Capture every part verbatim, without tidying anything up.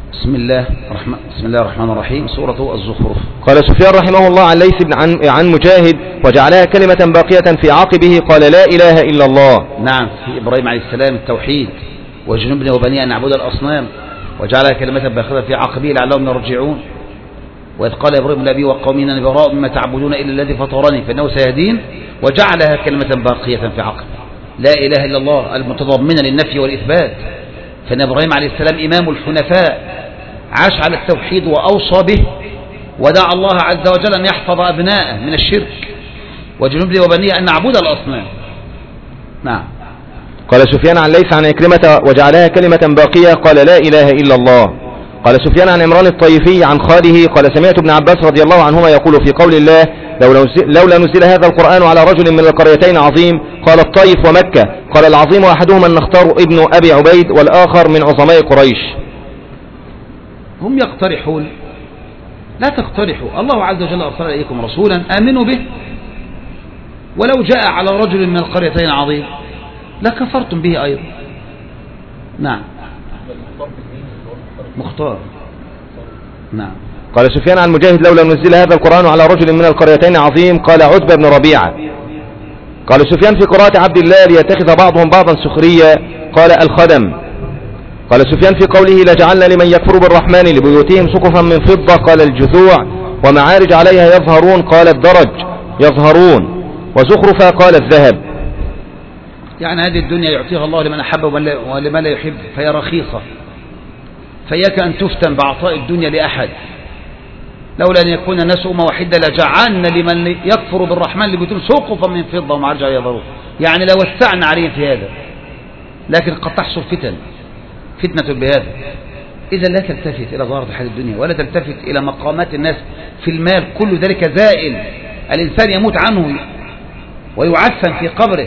بسم الله الرحمن بسم الله الرحمن الرحيم. سورة الزخرف. قال سفيان رحمه الله عن ليث بن عن, عن مجاهد وجعلها كلمة باقية في عقبه قال لا إله إلا الله. نعم، في إبراهيم عليه السلام التوحيد وجنبني وبني أن نعبد الأصنام وجعلها كلمة باقية في عقبه لعلهم يرجعون. وإذ قال إبراهيم لأبيه وقومه إنني براء مما تعبدون إلا الذي فطرني فإنه سيهدين وجعلها كلمة باقية في عقبه. لا إله إلا الله المتضمنة للنفي والإثبات. فإن إبراهيم عليه السلام إمام الحنفاء عاش على التوحيد وأوصى به ودعا الله عز وجل أن يحفظ أبناءه من الشرك وجنبني وبني أن نعبد الأصنام. نعم. قال سفيان عن ليث عن عكرمة وجعلها كلمة باقية قال لا إله إلا الله. قال سفيان عن عمران الطيفي عن خاله قال سمعت ابن عباس رضي الله عنهما يقول في قول الله لولا نزل هذا القرآن على رجل من القريتين عظيم قال الطيف ومكة قال العظيم أحدهما النختار ابن أبي عبيد والآخر من عظماء قريش. هم يقترحون لا تقترحوا، الله عز وجل أرسل إليكم رسولا آمنوا به ولو جاء على رجل من القريتين عظيم لكفرتم به أيضا. نعم مختار. نعم. قال سفيان عن مجاهد لولا نزل هذا القرآن على رجل من القريتين عظيم قال عتبة بن ربيعة. قال سفيان في قراءة عبد الله ليتخذ بعضهم بعضا سخريا قال الخدم. قال سفيان في قوله لجعلنا لمن يكفر بالرحمن لبيوتهم سقفا من فضة قال الجذوع ومعارج عليها يظهرون قال الدرج يظهرون وزخرفا قال الذهب. يعني هذه الدنيا يعطيها الله لمن أحب ولمن لا يحب فهي رخيصة، فإياك أن تفتن بعطاء الدنيا لأحد. لولا أن يكون الناس أمة واحدة لجعلنا لمن يكفر بالرحمن لبيوتهم سقفا من فضة ومعارج عليها يظهرون، يعني لوسعنا عليهم في هذا، لكن قد تحصل فتن فتنة بهذا. إذا لا تلتفت إلى ظاهرة الحياة الدنيا ولا تلتفت إلى مقامات الناس في المال، كل ذلك زائل، الإنسان يموت عنه ويعفن في قبره.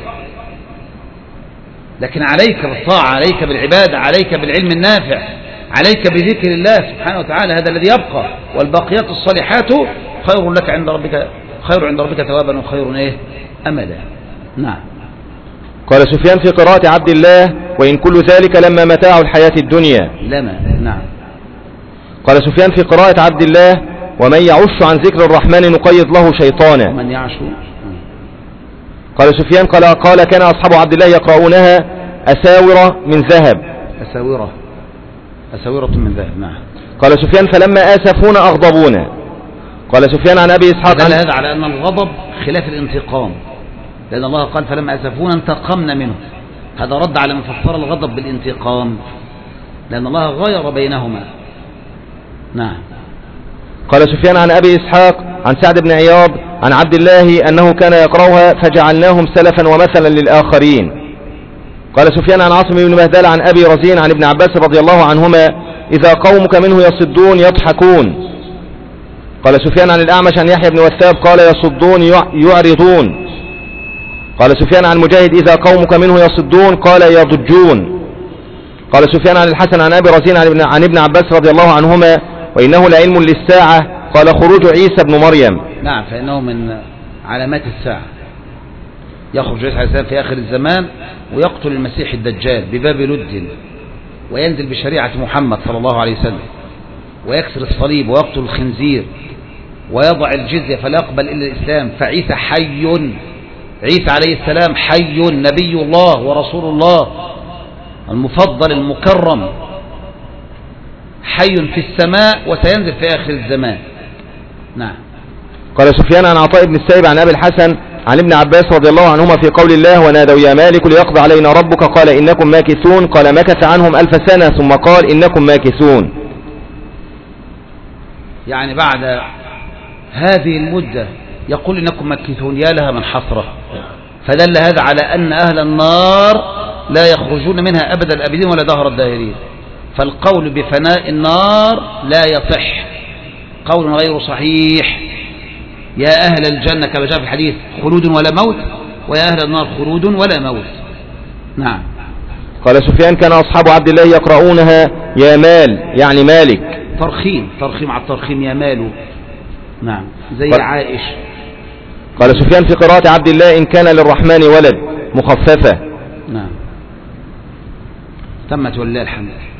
لكن عليك بالطاعة، عليك بالعبادة، عليك بالعلم النافع، عليك بذكر الله سبحانه وتعالى، هذا الذي يبقى. والباقيات الصالحات خير لك عند ربك، خير عند ربك ثوابا وخير ايه املا. نعم. قال سفيان في قراءة عبد الله وإن كل ذلك لما متاع الحياة الدنيا لما. نعم. قال سفيان في قراءة عبد الله ومن يعش عن ذكر الرحمن نقيض له شيطانا. من يعش. قال سفيان قال قال كان أصحاب عبد الله يقرؤونها أساورة من ذهب. أساورة أساورة من ذهب. نعم. قال سفيان فلما آسفونا أغضبونا. قال سفيان عن أبي إسحاق دل هذا على أن الغضب خلاف الانتقام، لأن الله قال فلما آسفونا انتقمنا منه. هذا رد على من فسر الغضب بالانتقام، لأن الله غير بينهما. نعم. قال سفيان عن أبي إسحاق عن سعد بن عياض عن عبد الله أنه كان يقرأها فجعلناهم سلفا ومثلا للآخرين. قال سفيان عن عاصم بن مهدال عن أبي رزين عن ابن عباس رضي الله عنهما إذا قومك منه يصدون يضحكون. قال سفيان عن الأعمش عن يحيى بن وثاب قال يصدون يعرضون. قال سفيان عن مجاهد إذا قومك منه يصدون قال يضجون. قال سفيان عن الحسن عن أبي رزين عن ابن, عن ابن عباس رضي الله عنهما وإنه لعلم للساعة قال خروج عيسى بن مريم. نعم، فإنه من علامات الساعة. يخرج عيسى عليه السلام في آخر الزمان ويقتل المسيح الدجال بباب لد وينزل بشريعة محمد صلى الله عليه وسلم ويكسر الصليب ويقتل الخنزير ويضع الجزية فلا يقبل إلا الإسلام. فعيسى حي، عيسى عليه السلام حي نبي الله ورسول الله المفضل المكرم، حي في السماء وسينزل في آخر الزمان. نعم. قال سفيان عن عطاء بن السائب عن أبي الحسن عن ابن عباس رضي الله عنهما في قول الله ونادوا يا مالك ليقضي علينا ربك قال إنكم ماكثون قال مكث عنهم ألف سنة ثم قال إنكم ماكثون. يعني بعد هذه المدة يقول إنكم ماكثون، يا لها من حسرة. فدل هذا على أن أهل النار لا يخرجون منها أبدا الأبدين ولا دهر الداهرين. فالقول بفناء النار لا يصح، قول غير صحيح. يا أهل الجنة كما جاء في الحديث خلود ولا موت، ويا أهل النار خلود ولا موت. نعم. قال سفيان كان أصحاب عبد الله يقرؤونها يا مال يعني مالك، ترخيم ترخيم على الترخيم يا مال. نعم، زي قال عائش. قال سفيان في قراءة عبد الله إن كان للرحمن ولد مخففة. نعم. تمت ولله الحمد.